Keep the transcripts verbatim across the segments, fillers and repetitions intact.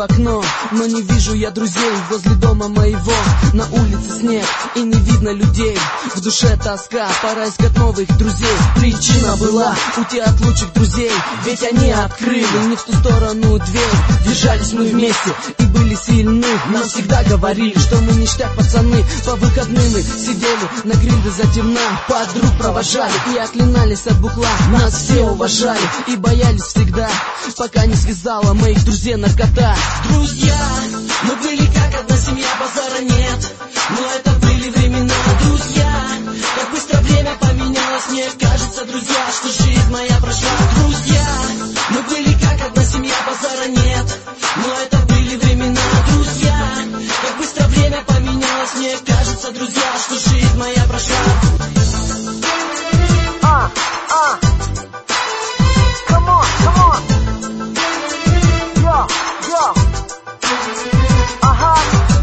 окно, но не вижу я друзей возле дома моего. На улице снег и не видно людей, в душе тоска, пора искать новых друзей. Причина была уйти от лучших друзей, ведь они открыли не в ту сторону дверь. Держались мы вместе и были сильны, нам всегда говорили, что мы ништяк пацаны. По выходным мы сидели на гриле за темна, подруг провожали и оклинались от бухла. Нас все уважали и боялись всегда, пока не связала моих друзей наркота. Друзья, мы были как одна семья, базара нет, но это были времена. Друзья, как быстро время поменялось, мне кажется, друзья, что жизнь моя прошла. Друзья, мы были как одна семья, базара нет, но это были времена. Друзья, как быстро время поменялось, мне кажется, друзья, что жизнь моя прошла. А, а. Come on, come on. Yo, yo. Ага.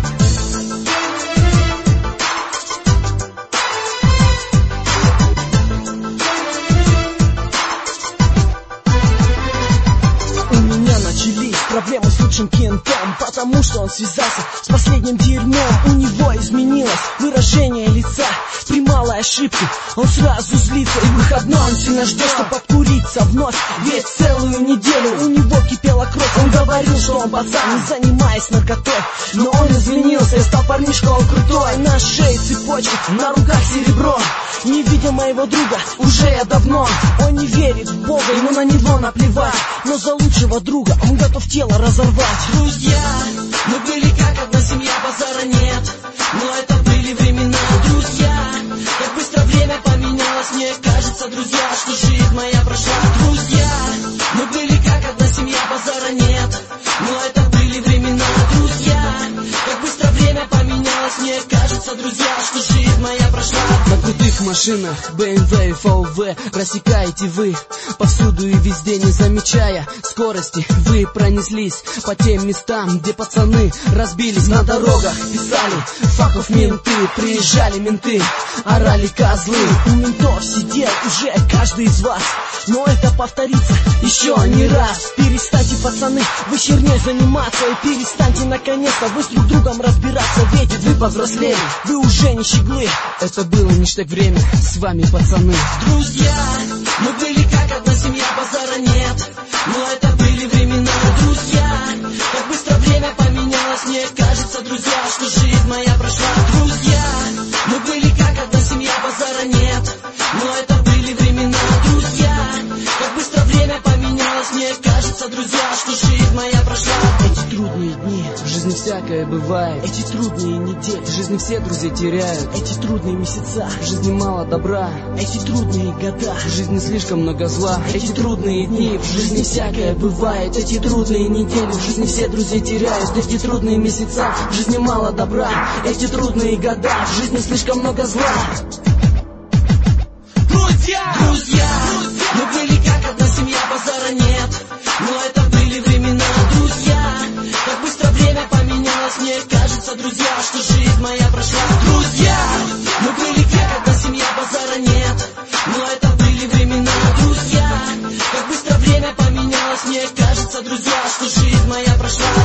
У меня начались проблемы с лучшим кентом, потому что он связался с последним дерьмом. У него изменилось выражение лица при малой ошибке, он сразу злится. И выходной он сильно ждет, чтобы обкуриться вновь, ведь целую неделю у него кипела кровь. Он говорил, что он пацан, не занимаясь наркотой, но он изменился и стал парнишка, он крутой. На шее цепочка, на руках серебро. Не видел моего друга уже я давно. Он не верит в Бога, ему на него наплевать, но за лучшего друга он готов тело разорвать. Друзья, мы были как одна семья, базара нет, но это были времена. Друзья, как быстро время поменялось, мне кажется, друзья, что жизнь моя прошла. Друзья, мы были как одна семья, базара нет, но это были времена. Друзья, как быстро время поменялось, мне кажется, друзья, что жизнь моя прошла. На крутых машинах бэ эм вэ и эф вэ рассекаете вы повсюду и везде, не замечая скорости. Вы пронеслись по тем местам, где пацаны разбились. На дорогах писали факов менты, приезжали менты, орали козлы. У ментов сидел уже каждый из вас, но это повторится еще не раз. Перестаньте, пацаны, вы херней заниматься, и перестаньте наконец-то вы с друг другом разбираться, ведь вы повзрослели, вы уже не щеглы. Это было ништяк время, с вами пацаны. Друзья, мы были как одна семья, базара нет, но это были времена. Друзья, как быстро время поменялось, мне кажется, друзья, что жизнь моя прошла. Друзья, мы были как одна семья, базара нет, но это были времена. Друзья, как быстро время поменялось, мне кажется, друзья, что жизнь моя прошла. Эти трудные дни, в жизни всякое бывает. Эти трудные недели, в жизни все друзей теряют. Эти трудные месяца, в жизни мало добра. Эти трудные года, в жизни слишком много зла. Эти трудные дни, в жизни всякое бывает. Эти трудные недели, в жизни все друзей теряют. Эти трудные месяца, в жизни мало добра. Эти трудные года, в жизни слишком много зла. Друзья, друзья, мы были как одна семья, базара нет, но это были времена. Друзья, как быстро время поменялось, мне кажется, друзья, что жизнь моя прошла. Друзья, мы были как одна семья, базара нет, но это были времена. Друзья, как быстро время поменялось, мне кажется, друзья, что жизнь моя прошла.